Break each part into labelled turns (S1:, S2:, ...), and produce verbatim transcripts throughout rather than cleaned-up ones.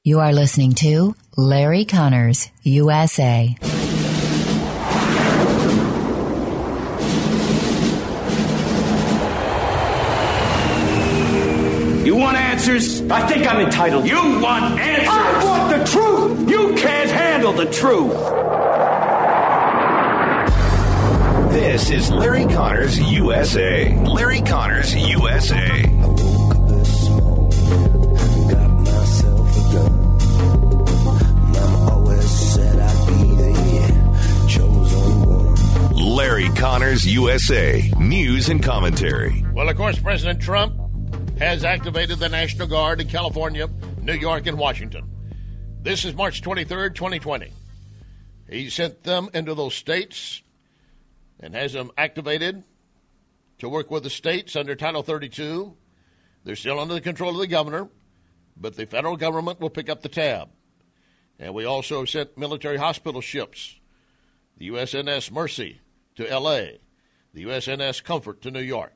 S1: You are listening to Larry Connors, U S A.
S2: You want answers?
S3: I think I'm entitled.
S2: You want answers?
S3: I want the truth!
S2: You can't handle the truth!
S4: This is Larry Connors, U S A. Larry Connors, U S A. Larry Connors, U S A. News and commentary.
S5: Well, of course, President Trump has activated the National Guard in California, New York, and Washington. This is March twenty-third, twenty twenty. He sent them into those states and has them activated to work with the states under Title thirty-two. They're still under the control of the governor, but the federal government will pick up the tab. And we also sent military hospital ships, the U S N S Mercy to L A, the U S N S Comfort to New York.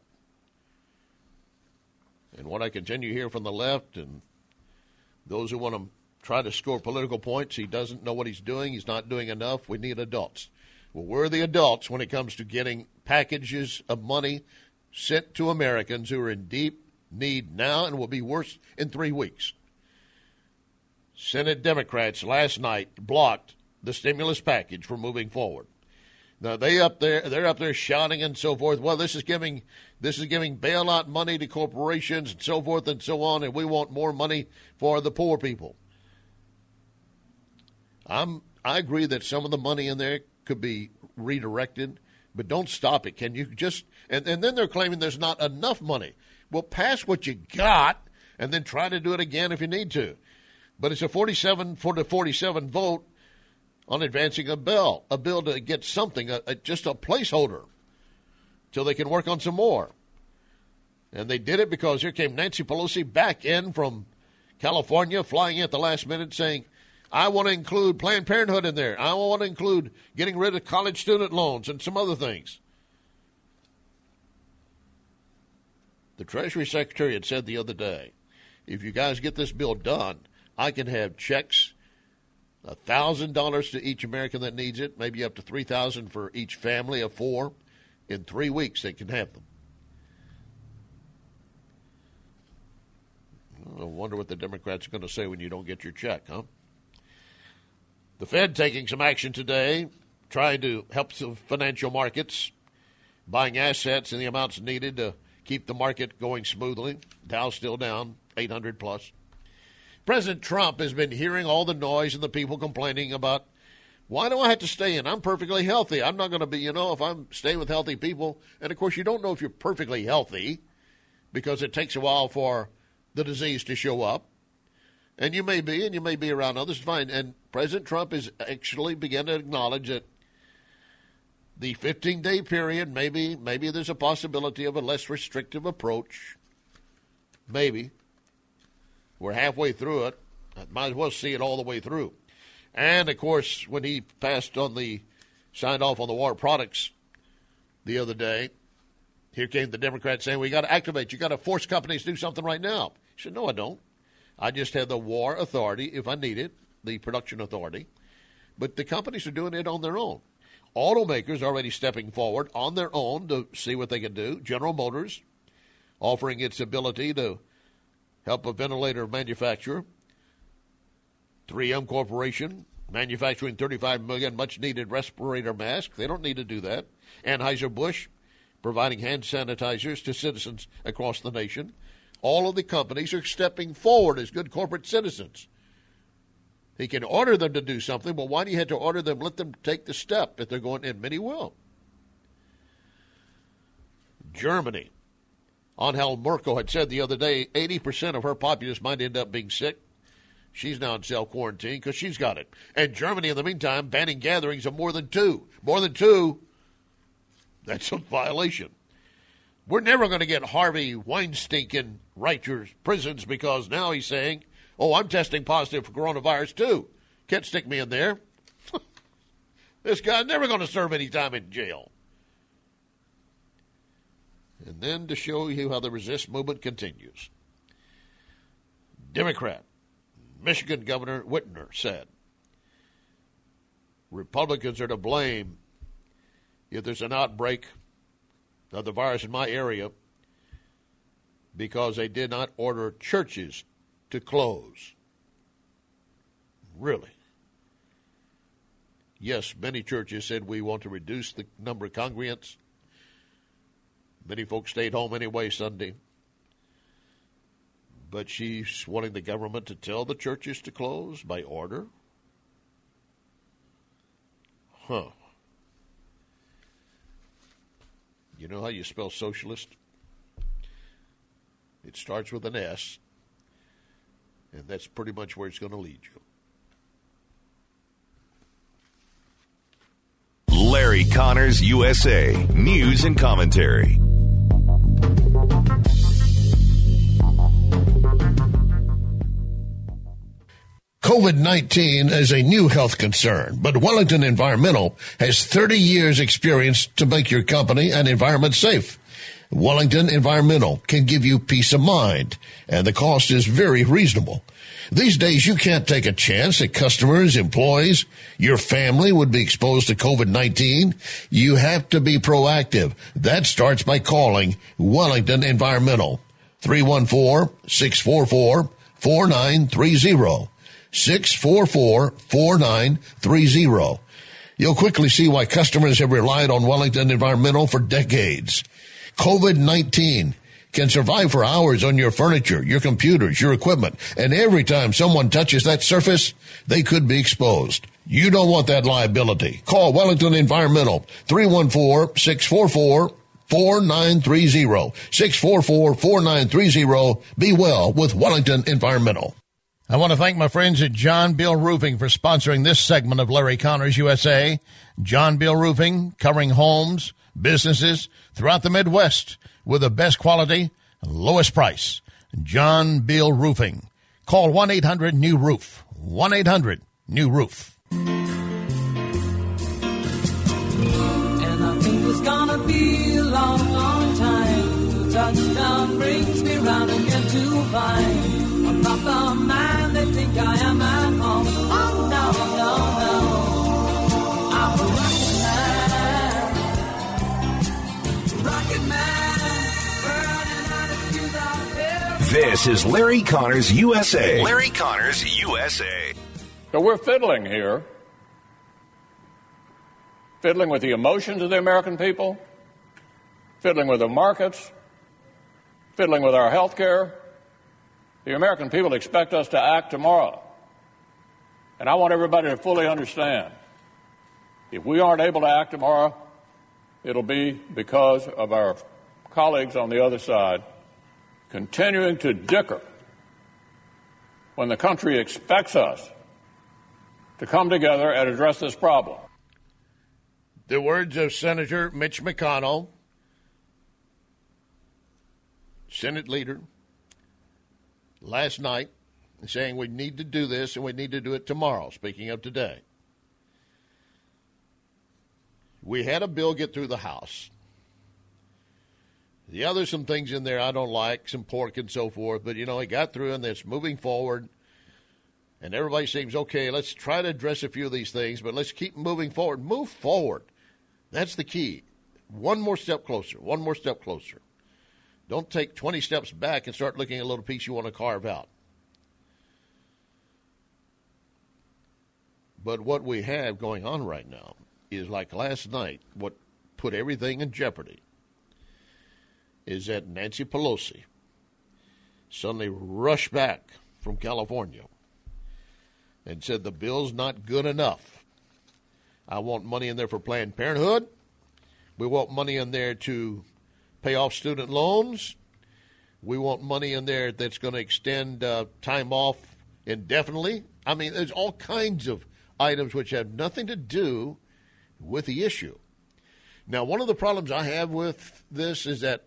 S5: And what I continue to hear from the left and those who want to try to score political points, he doesn't know what he's doing. He's not doing enough. We need adults. Well, we're the adults when it comes to getting packages of money sent to Americans who are in deep need now and will be worse in three weeks. Senate Democrats last night blocked the stimulus package from moving forward. Now they up there, they're up there shouting and so forth. Well, this is giving, this is giving bailout money to corporations and so forth and so on, and we want more money for the poor people. I'm, I agree that some of the money in there could be redirected, but don't stop it. Can you just? And, and then they're claiming there's not enough money. Well, pass what you got, and then try to do it again if you need to. But it's a forty-seven for the forty-seven vote on advancing a bill, a bill to get something, a, a, just a placeholder, till they can work on some more. And they did it because here came Nancy Pelosi back in from California, flying in at the last minute, saying, I want to include Planned Parenthood in there. I want to include getting rid of college student loans and some other things. The Treasury Secretary had said the other day, if you guys get this bill done, I can have checks, one thousand dollars to each American that needs it, maybe up to three thousand dollars for each family of four. In three weeks, they can have them. I wonder what the Democrats are going to say when you don't get your check, huh? The Fed taking some action today, trying to help the financial markets, buying assets in the amounts needed to keep the market going smoothly. Dow's still down, eight hundred plus. President Trump has been hearing all the noise and the people complaining about, why do I have to stay in? I'm perfectly healthy. I'm not going to be, you know, if I'm staying with healthy people. And, of course, you don't know if you're perfectly healthy because it takes a while for the disease to show up. And you may be, and you may be around others. Fine. And President Trump has actually begun to acknowledge that the fifteen-day period, maybe, maybe there's a possibility of a less restrictive approach. Maybe. We're halfway through it. I might as well see it all the way through. And, of course, when he passed on the, signed off on the war products the other day, here came the Democrats saying, we got to activate. You got to force companies to do something right now. He said, no, I don't. I just have the war authority, if I need it, the production authority. But the companies are doing it on their own. Automakers are already stepping forward on their own to see what they can do. General Motors offering its ability to help a ventilator manufacturer. three M Corporation manufacturing thirty-five million much-needed respirator masks. They don't need to do that. Anheuser-Busch providing hand sanitizers to citizens across the nation. All of the companies are stepping forward as good corporate citizens. He can order them to do something, but why do you have to order them? Let them take the step if they're going, and many will. Germany. Angela Merkel had said the other day eighty percent of her populace might end up being sick. She's now in self-quarantine because she's got it. And Germany, in the meantime, banning gatherings of more than two. More than two, that's a violation. We're never going to get Harvey Weinstein in Rikers prisons because now he's saying, oh, I'm testing positive for coronavirus too. Can't stick me in there. This guy's never going to serve any time in jail. And then to show you how the resist movement continues. Democrat Michigan Governor Whitmer said Republicans are to blame if there's an outbreak of the virus in my area because they did not order churches to close. Really? Yes, many churches said we want to reduce the number of congregants. Many folks stayed home anyway Sunday. But she's wanting the government to tell the churches to close by order? Huh. You know how you spell socialist? It starts with an S, and that's pretty much where it's going to lead you.
S4: Larry Connors, U S A. News and commentary.
S6: COVID nineteen is a new health concern, but Wellington Environmental has thirty years experience to make your company and environment safe. Wellington Environmental can give you peace of mind, and the cost is very reasonable. These days, you can't take a chance that customers, employees, your family would be exposed to COVID nineteen. You have to be proactive. That starts by calling Wellington Environmental, three one four, six four four, four nine three zero, six four four, four nine three zero. You'll quickly see why customers have relied on Wellington Environmental for decades. COVID nineteen can survive for hours on your furniture, your computers, your equipment, and every time someone touches that surface, they could be exposed. You don't want that liability. Call Wellington Environmental, three one four, six four four, four nine three zero, six four four, four nine three zero. Be well with Wellington Environmental.
S7: I want to thank my friends at John Bill Roofing for sponsoring this segment of Larry Connors U S A. John Bill Roofing, covering homes, businesses throughout the Midwest with the best quality and lowest price. John Bill Roofing. Call one eight hundred new roof. one eight hundred new roof.
S8: And I think it's gonna be a long, long time. The touchdown brings me round again to find I'm not the man they think I am at home. Oh, no, no, no. I'm a rocket man. Rocket man. Burning out of fuse out there.
S4: This is Larry Connors, U S A. Larry Connors, U S A.
S9: So we're fiddling here. Fiddling with the emotions of the American people. Fiddling with the markets. Fiddling with our health care. The American people expect us to act tomorrow. And I want everybody to fully understand. If we aren't able to act tomorrow, it'll be because of our colleagues on the other side continuing to dicker when the country expects us to come together and address this problem.
S5: The words of Senator Mitch McConnell, Senate leader, last night, saying we need to do this and we need to do it tomorrow, speaking of today. We had a bill get through the House. The other some things in there I don't like, some pork and so forth, but, you know, it got through and it's moving forward. And everybody seems, okay, let's try to address a few of these things, but let's keep moving forward. Move forward. That's the key. One more step closer, one more step closer. Don't take twenty steps back and start looking at a little piece you want to carve out. But what we have going on right now is like last night, what put everything in jeopardy is that Nancy Pelosi suddenly rushed back from California and said the bill's not good enough. I want money in there for Planned Parenthood. We want money in there to pay off student loans. We want money in there that's going to extend uh, time off indefinitely. I mean, there's all kinds of items which have nothing to do with the issue. Now, one of the problems I have with this is that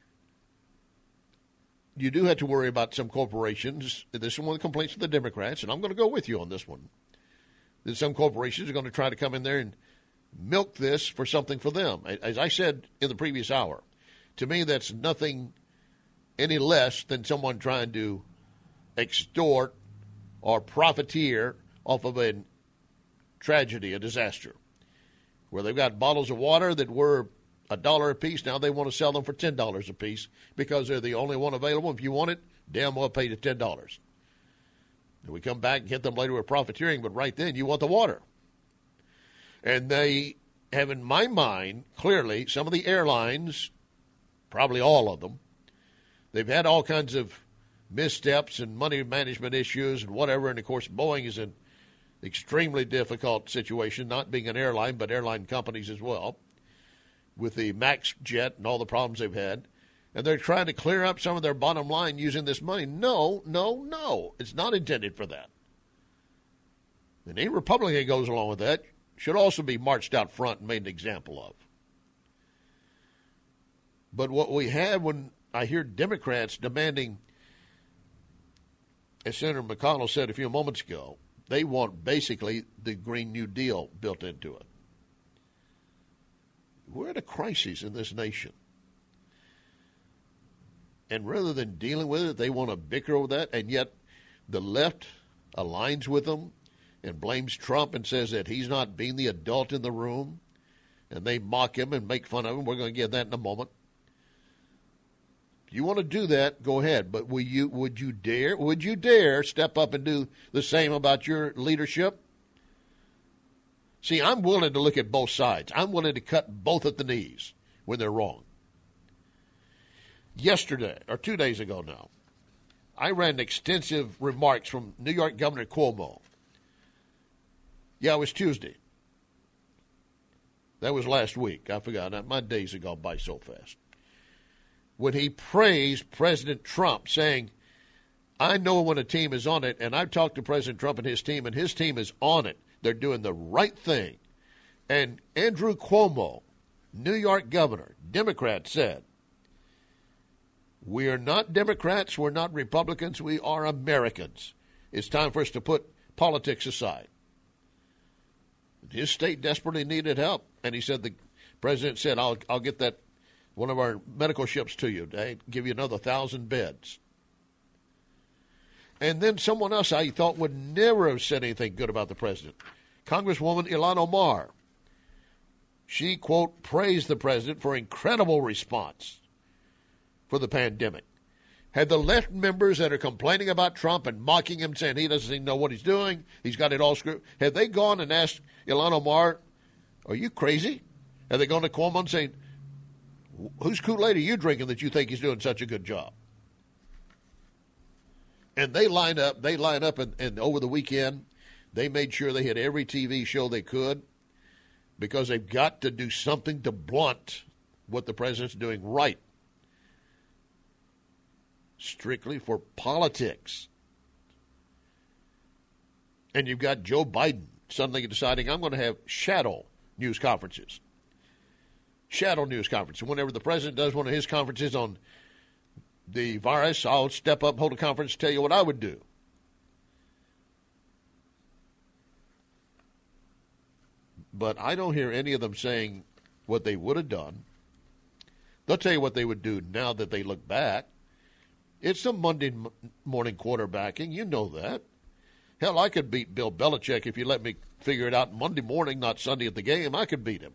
S5: you do have to worry about some corporations. This is one of the complaints of the Democrats, and I'm going to go with you on this one. That some corporations are going to try to come in there and milk this for something for them. As I said in the previous hour, to me that's nothing any less than someone trying to extort or profiteer off of a tragedy, a disaster, where they've got bottles of water that were a dollar a piece. Now they want to sell them for ten dollars a piece because they're the only one available. If you want it, damn well pay the ten dollars. And we come back and hit them later with profiteering, but right then you want the water. And they have, in my mind, clearly, some of the airlines, probably all of them, they've had all kinds of missteps and money management issues and whatever. And, of course, Boeing is in an extremely difficult situation, not being an airline, but airline companies as well, with the MAX jet and all the problems they've had. And they're trying to clear up some of their bottom line using this money. No, no, no. It's not intended for that. And any Republican that goes along with that should also be marched out front and made an example of. But what we have when I hear Democrats demanding, as Senator McConnell said a few moments ago, they want basically the Green New Deal built into it. We're at a crisis in this nation. And rather than dealing with it, they want to bicker over that, and yet the left aligns with them and blames Trump and says that he's not being the adult in the room, and they mock him and make fun of him. We're going to get that in a moment. If you want to do that, go ahead. But will you, would you dare, would you dare step up and do the same about your leadership? See, I'm willing to look at both sides. I'm willing to cut both at the knees when they're wrong. Yesterday, or two days ago now, I read extensive remarks from New York Governor Cuomo. Yeah, it was Tuesday. That was last week. I forgot. My days have gone by so fast. When he praised President Trump, saying, I know when a team is on it, and I've talked to President Trump and his team, and his team is on it. They're doing the right thing. And Andrew Cuomo, New York governor, Democrat, said, we are not Democrats, we're not Republicans, we are Americans. It's time for us to put politics aside. His state desperately needed help, and he said, the president said, I'll, I'll get that, one of our medical ships to you, to give you another thousand beds. And then someone else I thought would never have said anything good about the president, Congresswoman Ilhan Omar. She, quote, praised the president for incredible response for the pandemic. Had the left members that are complaining about Trump and mocking him, saying he doesn't even know what he's doing, he's got it all screwed, had they gone and asked Ilhan Omar, are you crazy? Have they gone to Cuomo and saying, whose Kool-Aid are you drinking that you think he's doing such a good job? And they line up, they line up, and, and over the weekend, they made sure they had every T V show they could, because they've got to do something to blunt what the president's doing right. Strictly for politics. And you've got Joe Biden suddenly deciding, I'm going to have shadow news conferences. Shadow news conferences. Whenever the president does one of his conferences on the virus, I'll step up, hold a conference, tell you what I would do. But I don't hear any of them saying what they would have done. They'll tell you what they would do now that they look back. It's some Monday morning quarterbacking. You know that. Hell, I could beat Bill Belichick if you let me figure it out Monday morning, not Sunday at the game. I could beat him.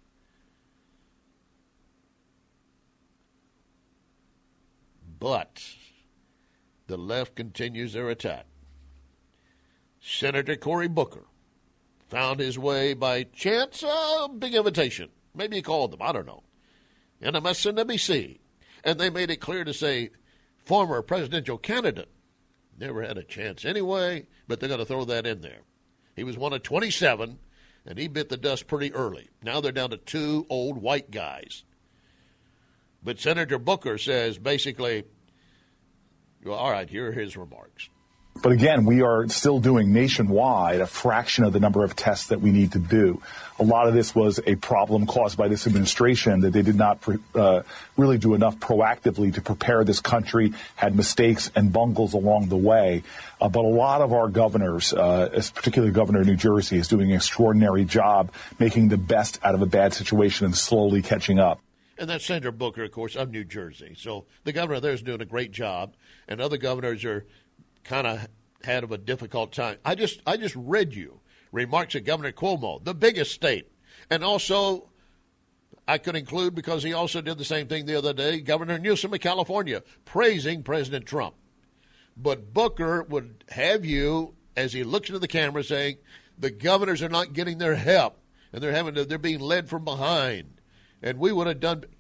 S5: But the left continues their attack. Senator Cory Booker found his way by chance, a big invitation. Maybe he called them, I don't know. N M S and N B C. And they made it clear to say, former presidential candidate. Never had a chance anyway, but they're going to throw that in there. He was one of twenty-seven, and he bit the dust pretty early. Now they're down to two old white guys. But Senator Booker says basically, well, all right, here are his remarks.
S10: But again, we are still doing nationwide a fraction of the number of tests that we need to do. A lot of this was a problem caused by this administration that they did not uh, really do enough proactively to prepare this country, had mistakes and bungles along the way. Uh, but a lot of our governors, uh, particularly Governor of New Jersey, is doing an extraordinary job making the best out of a bad situation and slowly catching up.
S5: And that's Senator Booker, of course, of New Jersey. So the governor there is doing a great job, and other governors are kind of had of a difficult time. I just I just read you remarks of Governor Cuomo, the biggest state. And also, I could include, because he also did the same thing the other day, Governor Newsom of California, praising President Trump. But Booker would have you, as he looks into the camera, saying the governors are not getting their help, and they're having to, they're being led from behind. And we would have done.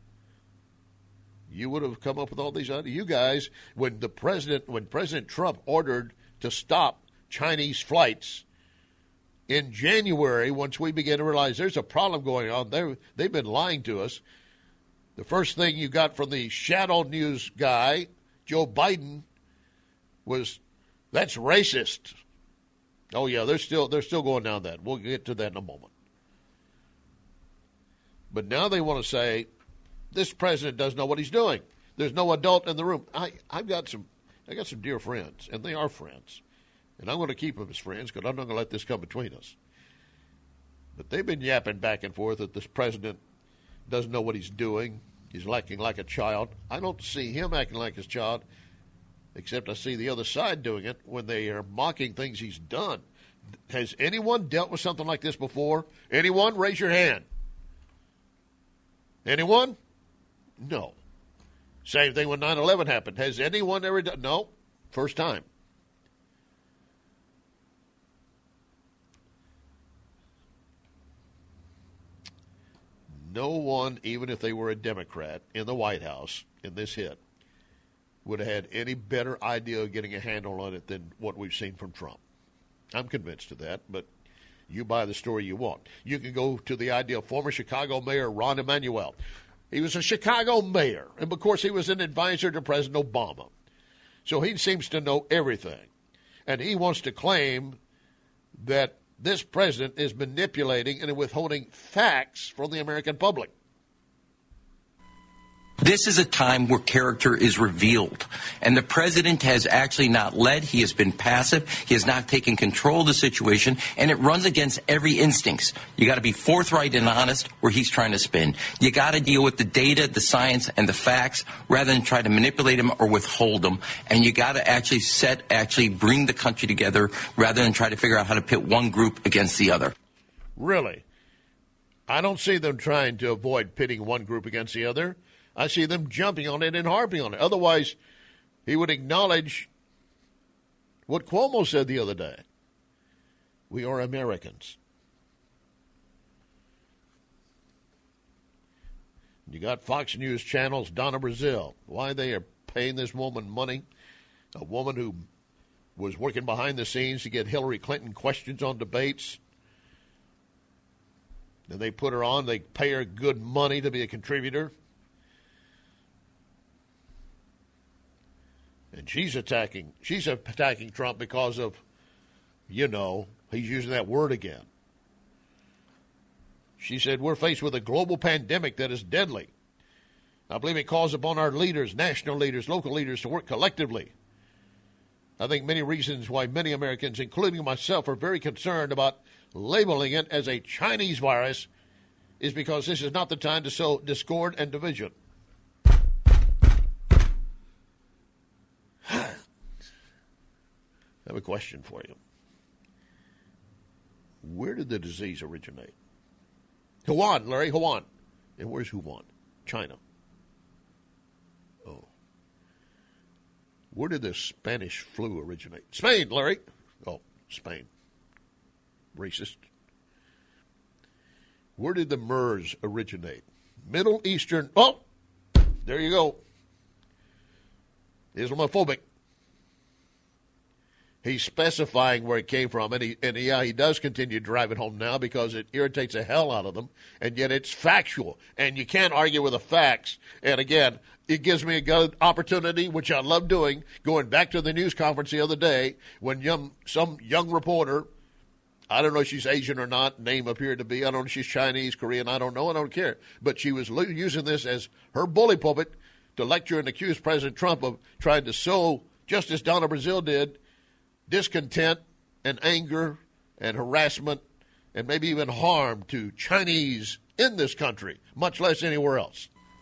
S5: You would have come up with all these ideas. You guys, when the president, when President Trump ordered to stop Chinese flights in January, once we began to realize there's a problem going on, they they've been lying to us. The first thing you got from the shadow news guy, Joe Biden, was that's racist. Oh yeah, they're still they're still going down that. We'll get to that in a moment. But now they want to say this president doesn't know what he's doing. There's no adult in the room. I I've got some I got some dear friends, and they are friends, and I'm going to keep them as friends because I'm not going to let this come between us. But they've been yapping back and forth that this president doesn't know what he's doing. He's acting like a child. I don't see him acting like his child, except I see the other side doing it when they are mocking things he's done. Has anyone dealt with something like this before? Anyone? Raise your hand. Anyone? No. Same thing when nine eleven happened. Has anyone ever done? No. First time. No one, even if they were a Democrat in the White House in this hit, would have had any better idea of getting a handle on it than what we've seen from Trump. I'm convinced of that, but you buy the story you want. You can go to the idea of former Chicago Mayor Rahm Emanuel. He was a Chicago mayor, and of course he was an advisor to President Obama. So he seems to know everything. And he wants to claim that this president is manipulating and withholding facts from the American public.
S11: This is a time where character is revealed, and the president has actually not led. He has been passive. He has not taken control of the situation, and it runs against every instinct. You got to be forthright and honest where he's trying to spin. You got to deal with the data, the science, and the facts rather than try to manipulate them or withhold them. And you got to actually set, actually bring the country together rather than try to figure out how to pit one group against the other.
S5: Really? I don't see them trying to avoid pitting one group against the other. I see them jumping on it and harping on it. Otherwise, he would acknowledge what Cuomo said the other day. We are Americans. You got Fox News Channel's Donna Brazile. Why they are paying this woman money, a woman who was working behind the scenes to get Hillary Clinton questions on debates. And they put her on. They pay her good money to be a contributor. And she's attacking she's attacking Trump because of, you know, he's using that word again. She said, we're faced with a global pandemic that is deadly. I believe it calls upon our leaders, national leaders, local leaders, to work collectively. I think many reasons why many Americans, including myself, are very concerned about labeling it as a Chinese virus is because this is not the time to sow discord and division. I have a question for you. Where did the disease originate? Wuhan, Larry, Wuhan. And where's Wuhan? China. Oh. Where did the Spanish flu originate? Spain, Larry. Oh, Spain. Racist. Where did the MERS originate? Middle Eastern. Oh, there you go. Islamophobic. He's specifying where it came from, and, he, and yeah, he does continue to drive it home now because it irritates the hell out of them, and yet it's factual, and you can't argue with the facts. And again, it gives me a good opportunity, which I love doing, going back to the news conference the other day when young, some young reporter, I don't know if she's Asian or not, name appeared to be, I don't know if she's Chinese, Korean, I don't know, I don't care, but she was using this as her bully pulpit to lecture and accuse President Trump of trying to sow, just as Donna Brazile did, discontent and anger and harassment and maybe even harm to Chinese in this country, much less anywhere else.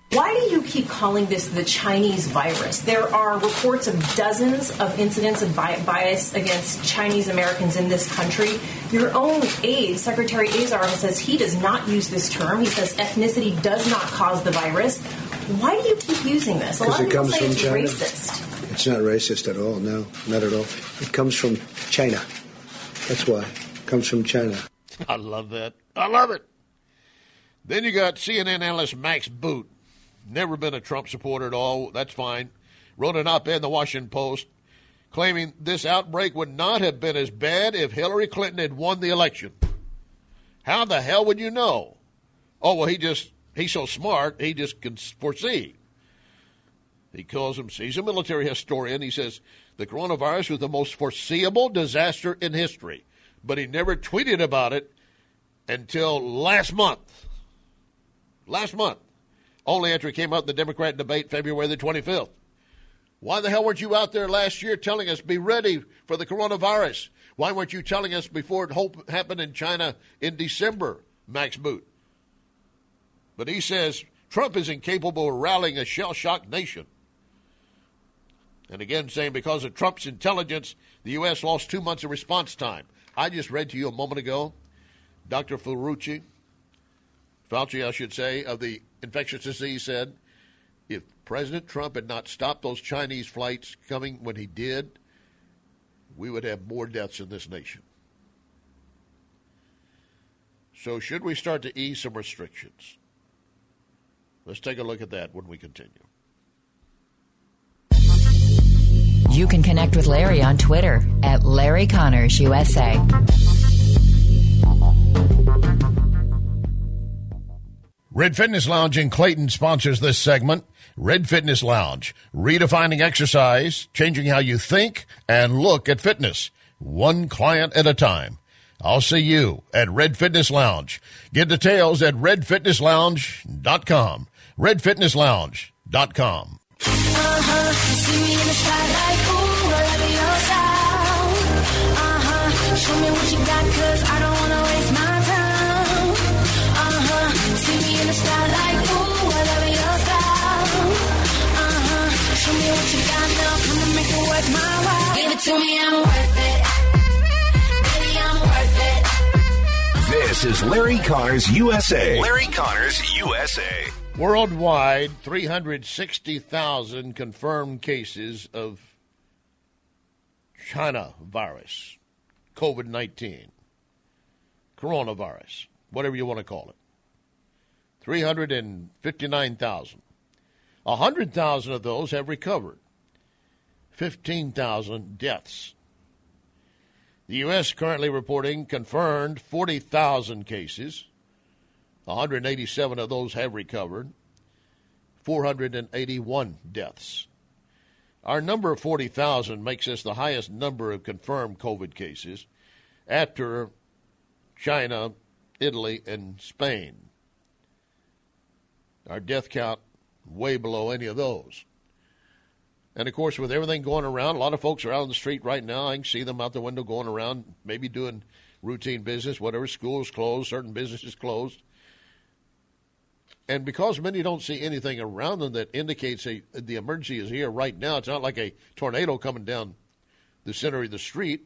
S12: Why do you keep calling this the Chinese virus? There are reports of dozens of incidents of bias against Chinese Americans in this country. Your own aide, Secretary Azar, says he does not use this term. He says ethnicity does not cause the virus. Why do you keep using this? A lot of people say it's
S13: China.
S12: racist.
S13: It's not racist at all. No, not at all. It comes from China. That's why. It comes from China.
S5: I love that. I love it. Then you got C N N analyst Max Boot. Never been a Trump supporter at all. That's fine. Wrote an op-ed in the Washington Post claiming this outbreak would not have been as bad if Hillary Clinton had won the election. How the hell would you know? Oh, well, he just, he's so smart, he just can foresee. He calls him, he's a military historian. He says the coronavirus was the most foreseeable disaster in history, but he never tweeted about it until last month. Last month. Only after it came out in the Democrat debate February the twenty-fifth. Why the hell weren't you out there last year telling us, be ready for the coronavirus? Why weren't you telling us before it happened in China in December, Max Boot? But he says Trump is incapable of rallying a shell-shocked nation. And again, saying because of Trump's intelligence, the U S lost two months of response time. I just read to you a moment ago, Doctor Fauci, Fauci, I should say, of the infectious disease said, if President Trump had not stopped those Chinese flights coming when he did, we would have more deaths in this nation. So should we start to ease some restrictions? Let's take a look at that when we continue.
S1: You can connect with Larry on Twitter at Larry Connors U S A.
S7: Red Fitness Lounge in Clayton sponsors this segment. Red Fitness Lounge, redefining exercise, changing how you think and look at fitness, one client at a time. I'll see you at Red Fitness Lounge. Get details at red fitness lounge dot com. red fitness lounge dot com.
S8: Uh-huh, see me in the spotlight, ooh, whatever your style. Uh-huh, show me what you got, cause I don't wanna waste my time. Uh-huh, see me in the spotlight, ooh, whatever your style. Uh-huh, show me what you got, now come and make it worth my while. Give it to me, I'm worth it. Baby, I'm worth it.
S4: This is Larry Connors U S A. Larry Connors U S A.
S5: Worldwide, three hundred sixty thousand confirmed cases of China virus, COVID nineteen, coronavirus, whatever you want to call it. three hundred fifty-nine thousand. one hundred thousand of those have recovered. fifteen thousand deaths. The U S currently reporting confirmed forty thousand cases. one hundred eighty-seven of those have recovered. four hundred eighty-one deaths. Our number of forty thousand makes us the highest number of confirmed COVID cases after China, Italy, and Spain. Our death count way below any of those. And, of course, with everything going around, a lot of folks are out on the street right now. I can see them out the window going around, maybe doing routine business, whatever. Schools closed, certain businesses closed. And because many don't see anything around them that indicates a, the emergency is here right now, it's not like a tornado coming down the center of the street.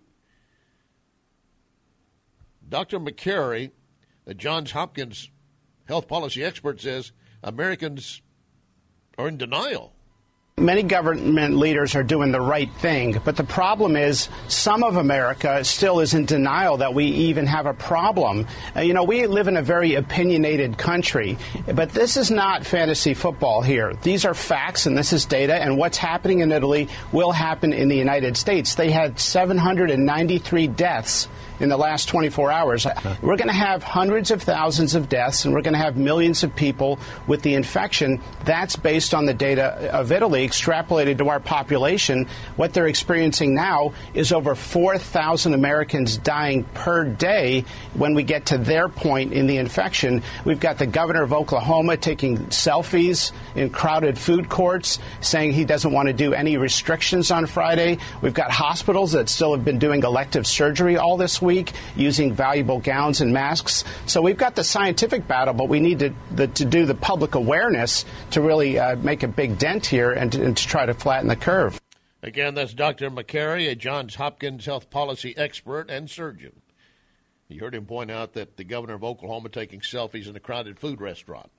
S5: Doctor McCary, a Johns Hopkins health policy expert, says Americans are in denial.
S14: Many government leaders are doing the right thing, but the problem is some of America still is in denial that we even have a problem. Uh, you know, we live in a very opinionated country, but this is not fantasy football here. These are facts, and this is data, and what's happening in Italy will happen in the United States. They had seven hundred ninety-three deaths in the last twenty-four hours. We're going to have hundreds of thousands of deaths, and we're going to have millions of people with the infection. That's based on the data of Italy. actually extrapolated to our population, what they're experiencing now is over four thousand Americans dying per day when we get to their point in the infection. We've got the governor of Oklahoma taking selfies in crowded food courts, saying he doesn't want to do any restrictions on Friday. We've got hospitals that still have been doing elective surgery all this week, using valuable gowns and masks. So we've got the scientific battle, but we need to, the, to do the public awareness to really uh, make a big dent here and to, and to try to flatten the curve.
S5: Again, that's Doctor McCary, a Johns Hopkins health policy expert and surgeon. You heard him point out that the governor of Oklahoma taking selfies in a crowded food restaurant.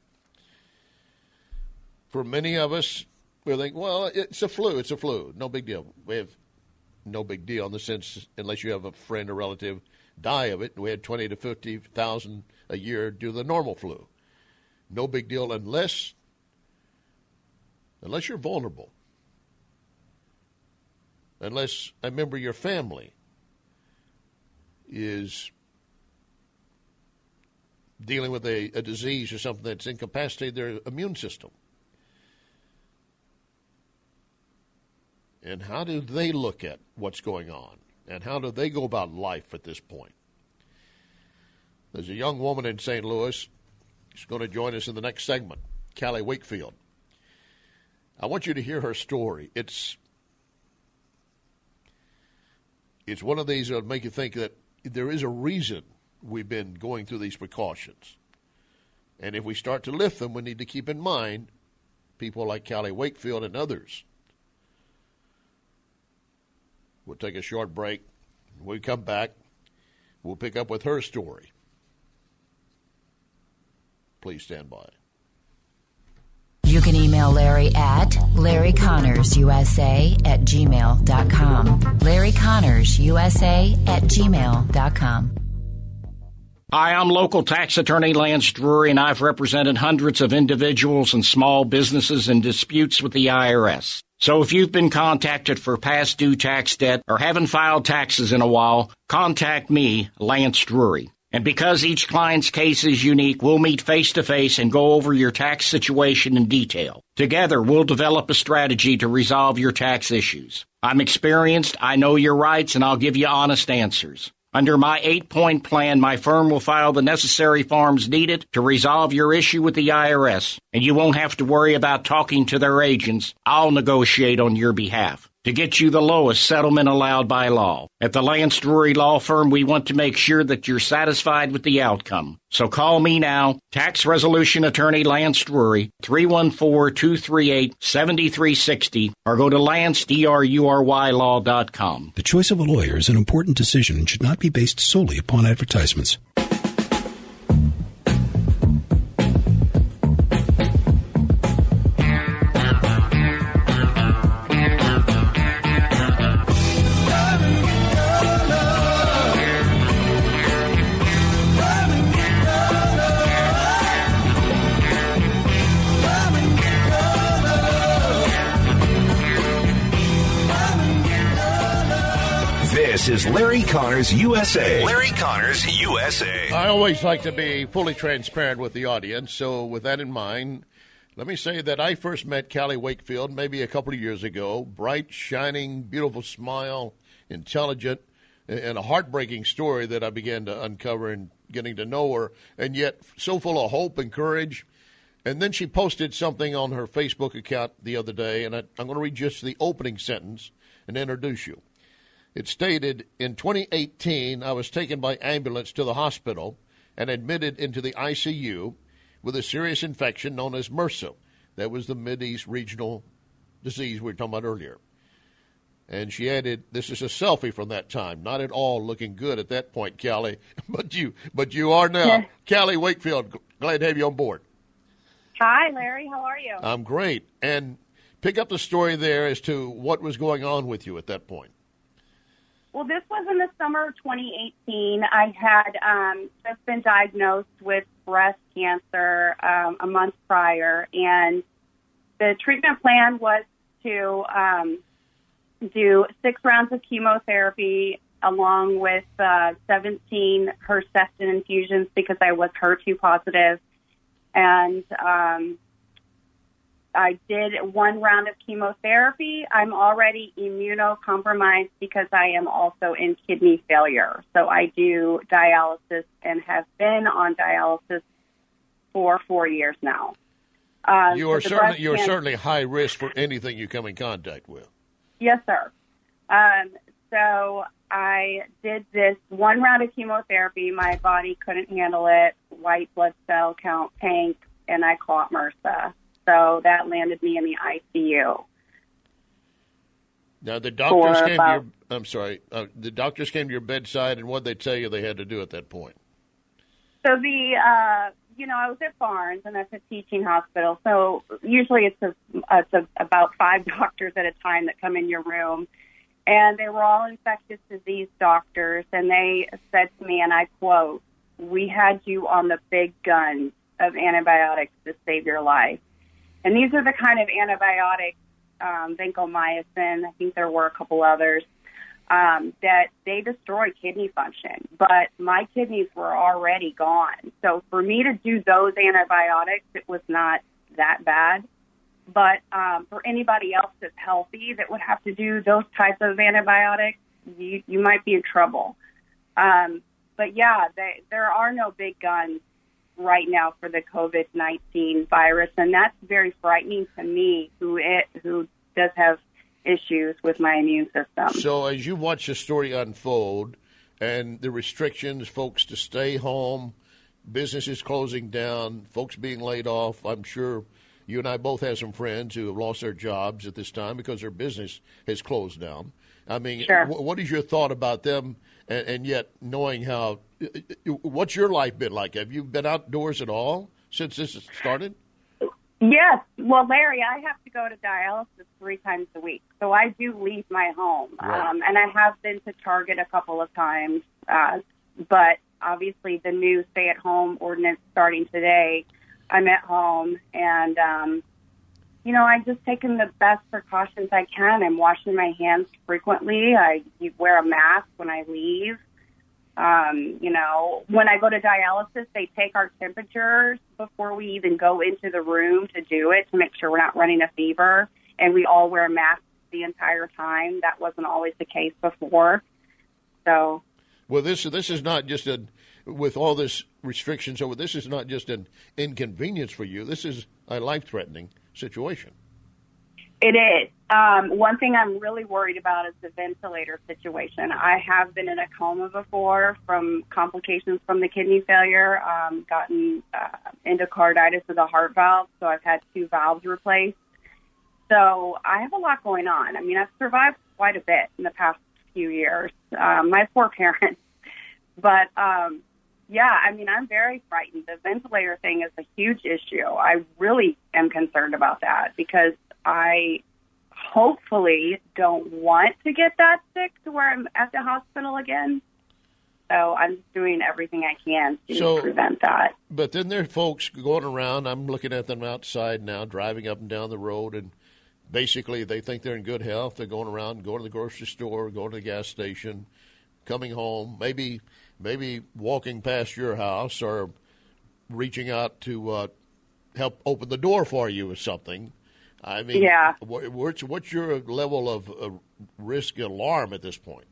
S5: For many of us, we think, well, it's a flu. It's a flu. No big deal. We have no big deal in the sense, unless you have a friend or relative die of it. We had twenty to fifty thousand a year due to the normal flu. No big deal unless, unless you're vulnerable. Unless a member of your family is dealing with a, a disease or something that's incapacitated their immune system. And how do they look at what's going on? And how do they go about life at this point? There's a young woman in Saint Louis. She's going to join us in the next segment, Callie Wakefield. I want you to hear her story. It's it's one of these that make you think that there is a reason we've been going through these precautions. And if we start to lift them, we need to keep in mind people like Callie Wakefield and others. We'll take a short break. When we come back, we'll pick up with her story. Please stand by.
S1: You can email Larry at Larry Connors U S A at gmail dot com. Larry Connors U S A at gmail dot com.
S15: Hi, I'm local tax attorney Lance Drury, and I've represented hundreds of individuals and small businesses in disputes with the I R S. So if you've been contacted for past due tax debt or haven't filed taxes in a while, contact me, Lance Drury. And because each client's case is unique, we'll meet face-to-face and go over your tax situation in detail. Together, we'll develop a strategy to resolve your tax issues. I'm experienced, I know your rights, and I'll give you honest answers. Under my eight-point plan, my firm will file the necessary forms needed to resolve your issue with the I R S, and you won't have to worry about talking to their agents. I'll negotiate on your behalf to get you the lowest settlement allowed by law. At the Lance Drury Law Firm, we want to make sure that you're satisfied with the outcome. So call me now, Tax Resolution Attorney Lance Drury, three one four, two three eight, seven three six zero, or go to lance drury law dot com.
S16: The choice of a lawyer is an important decision and should not be based solely upon advertisements.
S4: This is Larry Connors U S A. Larry Connors U S A.
S5: I always like to be fully transparent with the audience, so with that in mind, let me say that I first met Callie Wakefield maybe a couple of years ago. Bright, shining, beautiful smile, intelligent, and a heartbreaking story that I began to uncover in getting to know her, and yet so full of hope and courage. And then she posted something on her Facebook account the other day, and I, I'm going to read just the opening sentence and introduce you. It stated, in twenty eighteen, I was taken by ambulance to the hospital and admitted into the I C U with a serious infection known as MRSA. That was the Mideast regional disease we were talking about earlier. And she added, this is a selfie from that time. Not at all looking good at that point, Callie, but you but you are now. Callie Wakefield, glad to have you on board.
S17: Hi, Larry. How are you?
S5: I'm great. And pick up the story there as to what was going on with you at that point.
S17: Well, this was in the summer of twenty eighteen. I had um, just been diagnosed with breast cancer um, a month prior, and the treatment plan was to um, do six rounds of chemotherapy along with uh, seventeen Herceptin infusions, because I was H E R two positive. And um, I did one round of chemotherapy. I'm already immunocompromised because I am also in kidney failure. So I do dialysis and have been on dialysis for four years now. Um,
S5: you are
S17: so
S5: certainly you're
S17: cancer,
S5: certainly high risk for anything you come in contact with.
S17: Yes, sir. Um, so I did this one round of chemotherapy. My body couldn't handle it. White blood cell count tanked, and I caught MRSA. So that landed me in the I C U.
S5: Now the doctors came
S17: about,
S5: to your. I'm sorry. Uh, the doctors came to your bedside, and what they tell you they had to do at that point?
S17: So the, uh, you know, I was at Barnes, and that's a teaching hospital. So usually it's, a, it's a, about five doctors at a time that come in your room. And they were all infectious disease doctors. And they said to me, and I quote, "We had you on the big guns of antibiotics to save your life." And these are the kind of antibiotics, um, vancomycin, I think there were a couple others, Um, that they destroy kidney function, but my kidneys were already gone. So for me to do those antibiotics, it was not that bad. But um, for anybody else that's healthy that would have to do those types of antibiotics, you, you might be in trouble. Um, but yeah, they, there are no big guns right now for the COVID nineteen virus, and that's very frightening to me, who it, who does have issues with my immune system.
S5: So as you watch the story unfold and the restrictions, folks to stay home, businesses closing down, folks being laid off, I'm sure you and I both have some friends who have lost their jobs at this time because their business has closed down. I mean,
S17: sure.
S5: w- what is your thought about them and, and yet knowing how, what's your life been like? Have you been outdoors at all since this started?
S17: Yes. Well, Larry, I have to go to dialysis three times a week. So I do leave my home.
S5: Right.
S17: Um, and I have been to Target a couple of times. Uh, but obviously the new stay-at-home ordinance starting today, I'm at home. And, um, you know, I've just taken the best precautions I can. I'm washing my hands frequently. I wear a mask when I leave. Um, you know, when I go to dialysis, they take our temperatures before we even go into the room to do it to make sure we're not running a fever. And we all wear masks the entire time. That wasn't always the case before. So,
S5: well, this this is not just a with all this restrictions over. This is not just an inconvenience for you. This is a life-threatening situation.
S17: It is. Um, one thing I'm really worried about is the ventilator situation. I have been in a coma before from complications from the kidney failure, um, gotten uh, endocarditis of the heart valve, so I've had two valves replaced. So I have a lot going on. I mean, I've survived quite a bit in the past few years. Um, my poor parents. But, um, yeah, I mean, I'm very frightened. The ventilator thing is a huge issue. I really am concerned about that because I hopefully don't want to get that sick to where I'm at the hospital again. So I'm just doing everything I can to
S5: so,
S17: prevent that.
S5: But then there are folks going around. I'm looking at them outside now, driving up and down the road, and basically they think they're in good health. They're going around, going to the grocery store, going to the gas station, coming home, maybe maybe walking past your house or reaching out to uh, help open the door for you or something. I mean,
S17: yeah.
S5: what's, what's your level of uh, risk and alarm at this point?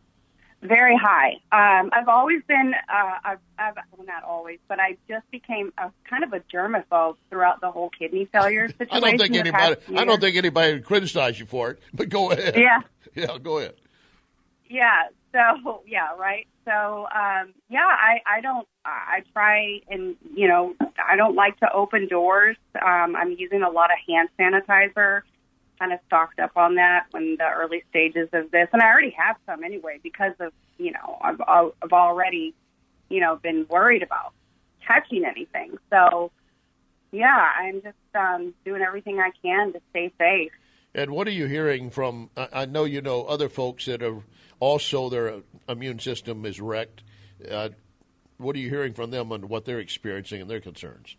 S17: Very high. Um, I've always been, uh, I've, I've, well, not always, but I just became a kind of a germaphobe throughout the whole kidney failure situation.
S5: I don't think anybody, I don't think anybody would criticize you for it, but go ahead.
S17: Yeah.
S5: Yeah, go ahead.
S17: Yeah. So, yeah, right. So, um, yeah, I, I don't, I try and, you know, I don't like to open doors. Um, I'm using a lot of hand sanitizer, kind of stocked up on that when the early stages of this. And I already have some anyway because of, you know, I've, I've already, you know, been worried about catching anything. So, yeah, I'm just um, doing everything I can to stay safe.
S5: And what are you hearing from, I know you know other folks that are also their immune system is wrecked. Uh, what are you hearing from them on what they're experiencing and their concerns?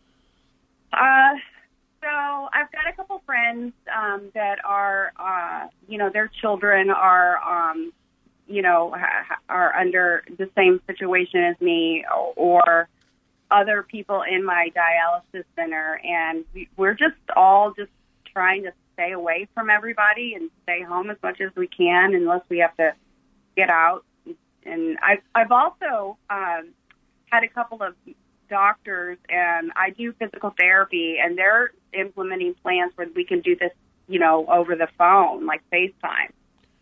S17: Uh, so I've got a couple friends um, that are, uh, you know, their children are, um, you know, ha- are under the same situation as me, or other people in my dialysis center, and we, we're just all just trying to stay away from everybody and stay home as much as we can unless we have to get out. And I've, I've also um, had a couple of doctors, and I do physical therapy, and they're implementing plans where we can do this, you know, over the phone, like FaceTime,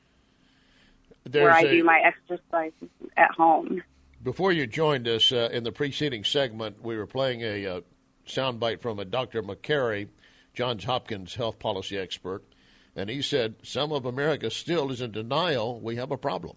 S5: There's
S17: where I
S5: a,
S17: do my exercises at home.
S5: Before you joined us uh, in the preceding segment, we were playing a uh, soundbite from a Doctor McCary, Johns Hopkins health policy expert, and he said some of America still is in denial we have a problem.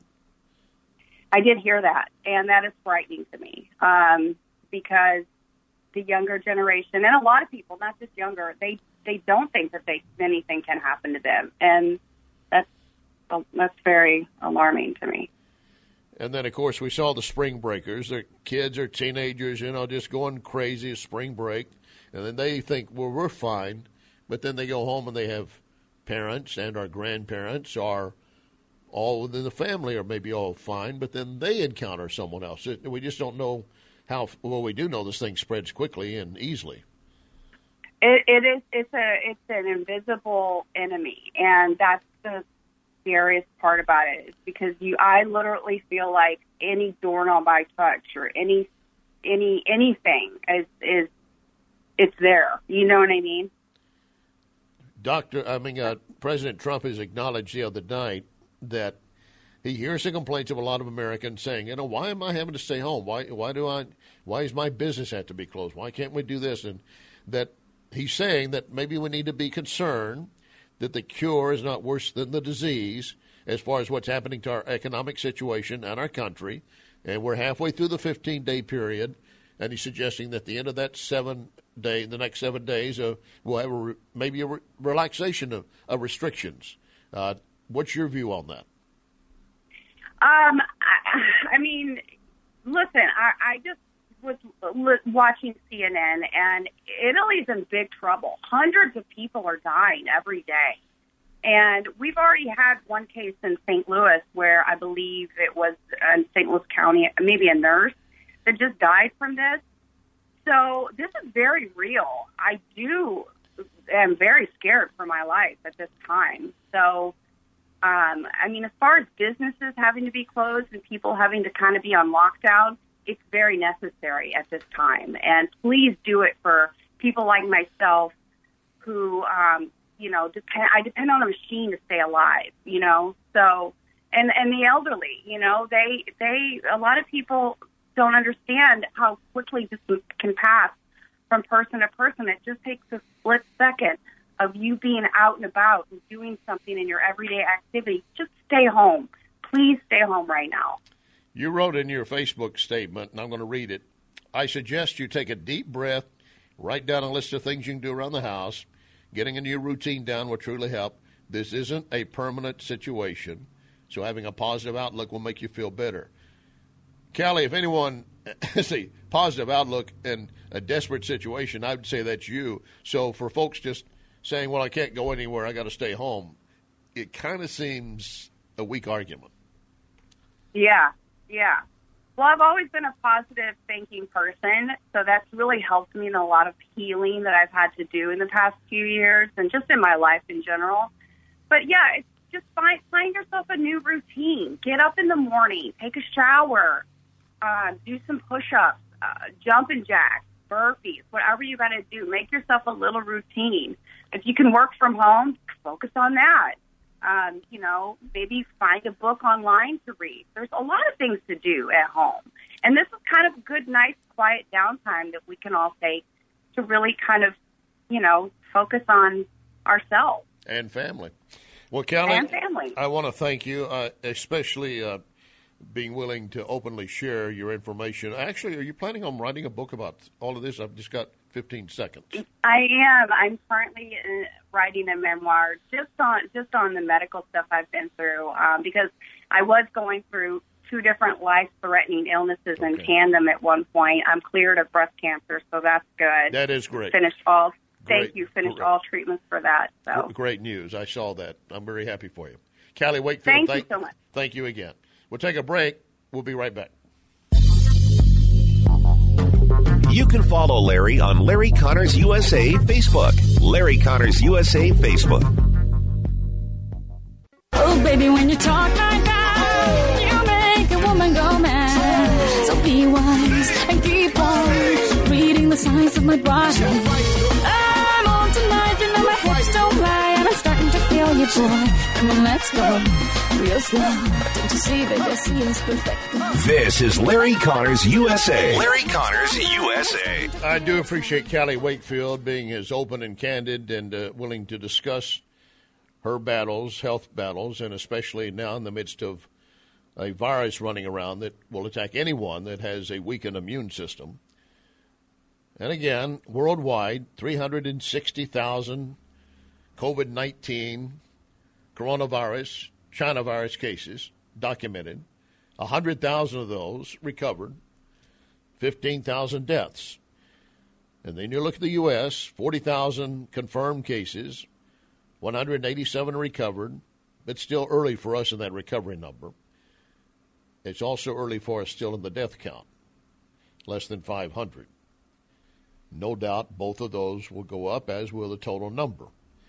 S17: I did hear that, and that is frightening to me um, because the younger generation, and a lot of people, not just younger, they, they don't think that they, anything can happen to them, and that's that's very alarming to me.
S5: And then, of course, we saw the spring breakers. Their kids or teenagers, you know, just going crazy, spring break. And then they think, well, we're fine. But then they go home and they have parents and our grandparents are all within the family are maybe all fine. But then they encounter someone else. We just don't know how, well, we do know this thing spreads quickly and easily.
S17: It, it is, it's a, it's an invisible enemy. And that's the scariest part about it is because you, I literally feel like any doorknob I touch or any, any, anything is, is, it's there. You know what I mean?
S5: Doctor, I mean, uh, President Trump has acknowledged the other night that he hears the complaints of a lot of Americans saying, you know, why am I having to stay home? Why, why do I, why does my business have to be closed? Why can't we do this? And that he's saying that maybe we need to be concerned that the cure is not worse than the disease as far as what's happening to our economic situation and our country. And we're halfway through the fifteen-day period, and he's suggesting that at the end of that seven-day, the next seven days, uh, we'll have a re- maybe a re- relaxation of, of restrictions. Uh, what's your view on that?
S17: Um, I, I mean, listen, I, I just was watching C N N, and Italy's in big trouble. Hundreds of people are dying every day. And we've already had one case in Saint Louis where I believe it was in Saint Louis County, maybe a nurse that just died from this. So this is very real. I do am very scared for my life at this time. So, um, I mean, as far as businesses having to be closed and people having to kind of be on lockdown, it's very necessary at this time. And please do it for people like myself who, um, you know, depend, I depend on a machine to stay alive, you know. So, and, and the elderly, you know, they, they, a lot of people don't understand how quickly this can pass from person to person. It just takes a split second of you being out and about and doing something in your everyday activity. Just stay home. Please stay home right now.
S5: You wrote in your Facebook statement, and I'm going to read it, I suggest you take a deep breath, write down a list of things you can do around the house. Getting a new routine down will truly help. This isn't a permanent situation, so having a positive outlook will make you feel better. Callie, if anyone has a positive outlook in a desperate situation, I would say that's you. So for folks just saying, well, I can't go anywhere, I got to stay home, it kind of seems a weak argument.
S17: Yeah. Yeah. Well, I've always been a positive thinking person, so that's really helped me in a lot of healing that I've had to do in the past few years and just in my life in general. But, yeah, it's just find, find yourself a new routine. Get up in the morning, take a shower, uh, do some push-ups, uh, jumping jacks, burpees, whatever you got to do. Make yourself a little routine. If you can work from home, focus on that. Um, you know, maybe find a book online to read. There's a lot of things to do at home. And this is kind of a good, nice, quiet downtime that we can all take to really kind of, you know, focus on ourselves.
S5: And family. Well, Callie,
S17: and family.
S5: I want to thank you, uh, especially uh, being willing to openly share your information. Actually, are you planning on writing a book about all of this? I've just got fifteen seconds.
S17: I am. I'm currently uh, writing a memoir just on just on the medical stuff I've been through um, because I was going through two different life-threatening illnesses okay. in tandem at one point. I'm cleared of breast cancer, so that's good.
S5: That is great.
S17: Finished all.
S5: Great.
S17: Thank you. Finished
S5: great.
S17: all treatments for that. So
S5: great news. I saw that. I'm very happy for you, Callie Wakefield.
S17: Thank,
S5: thank
S17: you so much.
S5: Thank you again. We'll take a break. We'll be right back.
S4: You can follow Larry on Larry Connors U S A Facebook. Larry Connors U S A Facebook.
S18: Oh, baby, when you talk like that, you make a woman go mad. So be wise and keep on reading the signs of my body. I'm on tonight, you know my hips don't lie, and I'm starting to feel you, boy. Come on, let's go real slow. Don't you see, baby, I see it's perfect.
S4: This is Larry Connors U S A. Larry Connors U S A.
S5: I do appreciate Callie Wakefield being as open and candid and uh, willing to discuss her battles, health battles, and especially now in the midst of a virus running around that will attack anyone that has a weakened immune system. And again, worldwide, three hundred sixty thousand COVID nineteen coronavirus, China virus cases documented. one hundred thousand of those recovered, fifteen thousand deaths. And then you look at the U S, forty thousand confirmed cases, one hundred eighty-seven recovered, but still early for us in that recovery number. It's also early for us still in the death count, less than five hundred. No doubt both of those will go up, as will the total number.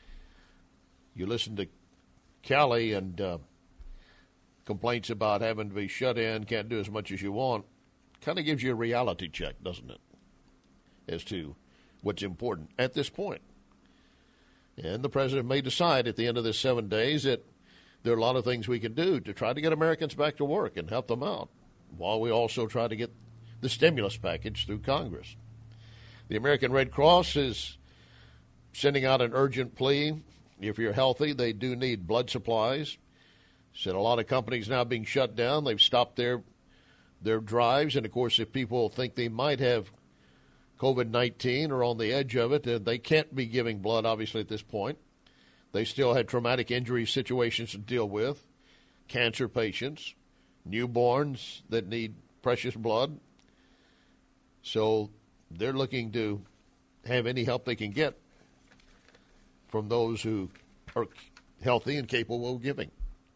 S5: You listen to Callie and uh, complaints about having to be shut in, can't do as much as you want, kind of gives you a reality check, doesn't it, as to what's important at this point. And the president may decide at the end of this seven days that there are a lot of things we can do to try to get Americans back to work and help them out, while we also try to get the stimulus package through Congress. The American Red Cross is sending out an urgent plea. If you're healthy, they do need blood supplies. Said a lot of companies now being shut down. They've stopped their their drives. And, of course, if people think they might have COVID nineteen or on the edge of it, then they can't be giving blood, obviously, at this point. They still had traumatic injury situations to deal with, cancer patients, newborns that need precious blood. So they're looking to have any help they can get from those who are healthy and capable of giving.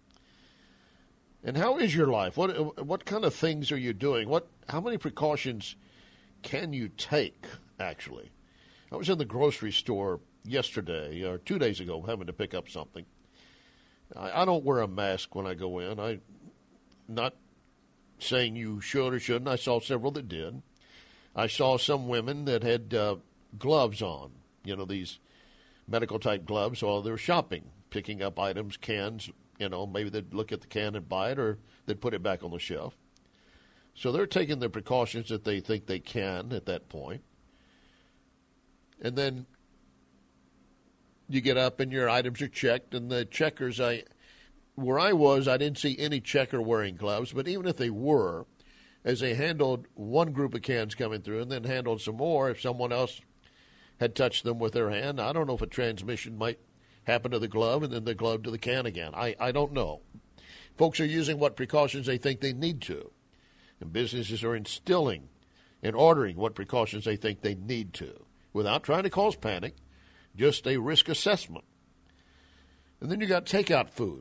S5: And how is your life? What what kind of things are you doing? What how many precautions can you take, actually? I was in the grocery store yesterday, or two days ago, having to pick up something. I, I don't wear a mask when I go in. I'm not saying you should or shouldn't. I saw several that did. I saw some women that had uh, gloves on, you know, these medical-type gloves while they were shopping, picking up items, cans, you know, maybe they'd look at the can and buy it, or they'd put it back on the shelf. So they're taking the precautions that they think they can at that point. And then you get up and your items are checked, and the checkers, I, where I was, I didn't see any checker wearing gloves, but even if they were, as they handled one group of cans coming through and then handled some more, if someone else had touched them with their hand, I don't know if a transmission might happen to the glove and then the glove to the can again. I, I don't know. Folks are using what precautions they think they need to, and businesses are instilling and ordering what precautions they think they need to without trying to cause panic, just a risk assessment. And then you got takeout food.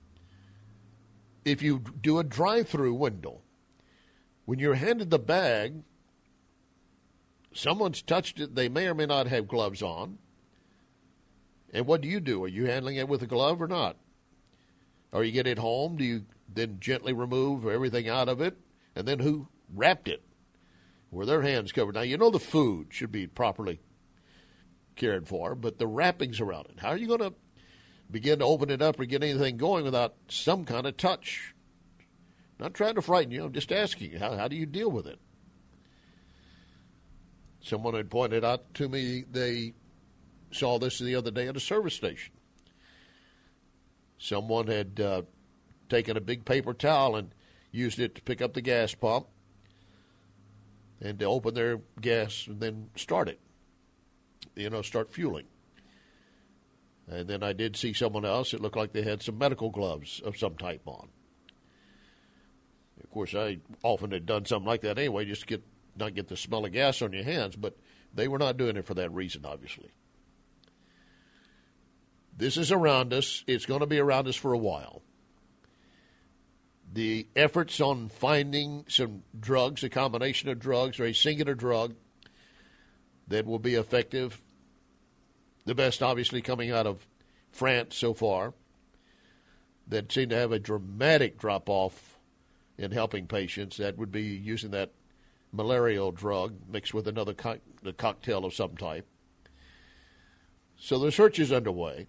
S5: If you do a drive-through window, when you're handed the bag, someone's touched it. They may or may not have gloves on. And what do you do? Are you handling it with a glove or not? Or you get it home, do you then gently remove everything out of it? And then who wrapped it? Were their hands covered? Now, you know the food should be properly cared for, but the wrappings around it, how are you going to begin to open it up or get anything going without some kind of touch? Not trying to frighten you, I'm just asking you, how, how do you deal with it? Someone had pointed out to me they saw this the other day at a service station. Someone had uh, taken a big paper towel and used it to pick up the gas pump and to open their gas and then start it, you know, start fueling. And then I did see someone else, it looked like they had some medical gloves of some type on. Of course, I often had done something like that anyway, just to get not get the smell of gas on your hands, but they were not doing it for that reason, obviously. This is around us. It's going to be around us for a while. The efforts on finding some drugs, a combination of drugs or a singular drug that will be effective. The best, obviously, coming out of France so far, that seem to have a dramatic drop-off in helping patients. That would be using that malarial drug mixed with another co- a cocktail of some type. So the research is underway.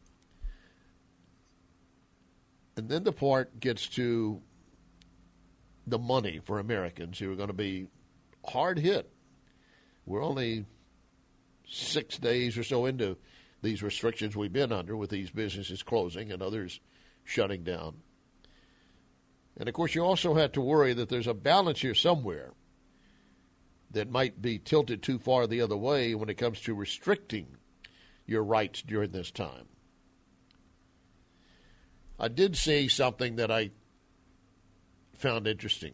S5: And then the part gets to the money for Americans who are going to be hard hit. We're only six days or so into these restrictions we've been under, with these businesses closing and others shutting down. And, of course, you also have to worry that there's a balance here somewhere that might be tilted too far the other way when it comes to restricting your rights during this time. I did see something that I found interesting.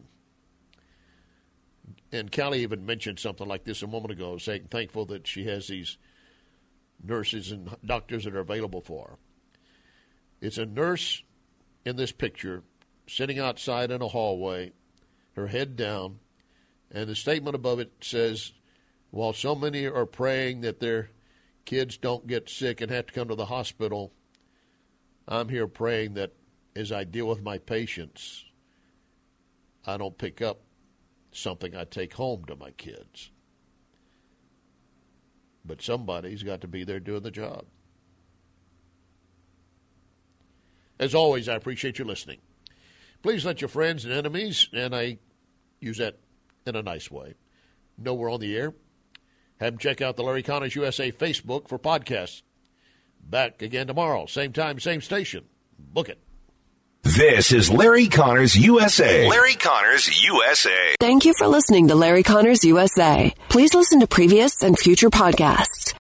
S5: And Callie even mentioned something like this a moment ago, saying thankful that she has these nurses and doctors that are available for her. It's a nurse in this picture sitting outside in a hallway, her head down, and the statement above it says, while so many are praying that their kids don't get sick and have to come to the hospital, I'm here praying that as I deal with my patients, I don't pick up something I take home to my kids. But somebody's got to be there doing the job. As always, I appreciate you listening. Please let your friends and enemies, and I use that in a nice way, know we're on the air. Have them check out the Larry Connors U S A Facebook for podcasts. Back again tomorrow, same time, same station. Book it.
S4: This is Larry Connors U S A. Larry Connors U S A.
S19: Thank you for listening to Larry Connors U S A. Please listen to previous and future podcasts